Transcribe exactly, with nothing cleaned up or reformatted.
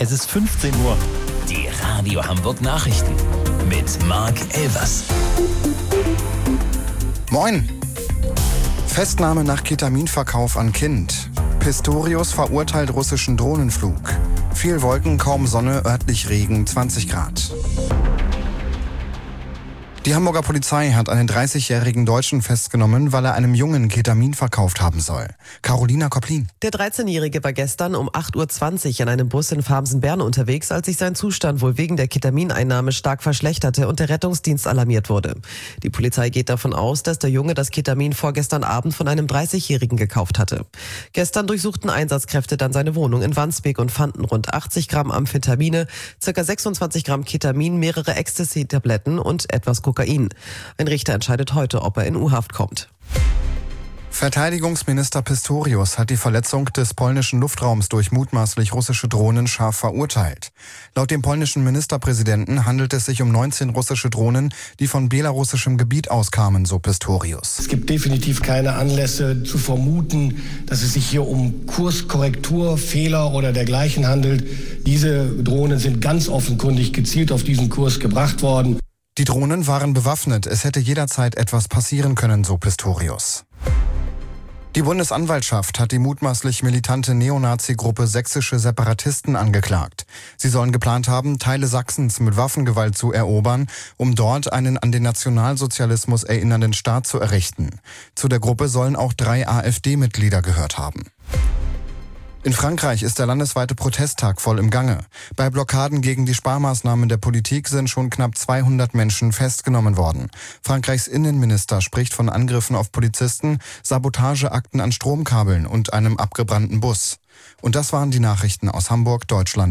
Es ist fünfzehn Uhr. Die Radio Hamburg Nachrichten mit Mark Elvers. Moin. Festnahme nach Ketaminverkauf an Kind. Pistorius verurteilt russischen Drohnenflug. Viel Wolken, kaum Sonne, örtlich Regen, zwanzig Grad. Die Hamburger Polizei hat einen dreißigjährigen Deutschen festgenommen, weil er einem Jungen Ketamin verkauft haben soll. Carolina Koplin. Der dreizehnjährige war gestern um acht Uhr zwanzig in einem Bus in Farmsen-Bern unterwegs, als sich sein Zustand wohl wegen der Ketamineinnahme stark verschlechterte und der Rettungsdienst alarmiert wurde. Die Polizei geht davon aus, dass der Junge das Ketamin vorgestern Abend von einem dreißigjährigen gekauft hatte. Gestern durchsuchten Einsatzkräfte dann seine Wohnung in Wandsbek und fanden rund achtzig Gramm Amphetamine, ca. sechsundzwanzig Gramm Ketamin, mehrere Ecstasy-Tabletten und etwas Kokain. Ein Richter entscheidet heute, ob er in U-Haft kommt. Verteidigungsminister Pistorius hat die Verletzung des polnischen Luftraums durch mutmaßlich russische Drohnen scharf verurteilt. Laut dem polnischen Ministerpräsidenten handelt es sich um neunzehn russische Drohnen, die von belarussischem Gebiet auskamen, so Pistorius. Es gibt definitiv keine Anlässe zu vermuten, dass es sich hier um Kurskorrektur, Fehler oder dergleichen handelt. Diese Drohnen sind ganz offenkundig gezielt auf diesen Kurs gebracht worden. Die Drohnen waren bewaffnet, es hätte jederzeit etwas passieren können, so Pistorius. Die Bundesanwaltschaft hat die mutmaßlich militante Neonazi-Gruppe Sächsische Separatisten angeklagt. Sie sollen geplant haben, Teile Sachsens mit Waffengewalt zu erobern, um dort einen an den Nationalsozialismus erinnernden Staat zu errichten. Zu der Gruppe sollen auch drei AfD-Mitglieder gehört haben. In Frankreich ist der landesweite Protesttag voll im Gange. Bei Blockaden gegen die Sparmaßnahmen der Politik sind schon knapp zweihundert Menschen festgenommen worden. Frankreichs Innenminister spricht von Angriffen auf Polizisten, Sabotageakten an Stromkabeln und einem abgebrannten Bus. Und das waren die Nachrichten aus Hamburg, Deutschland.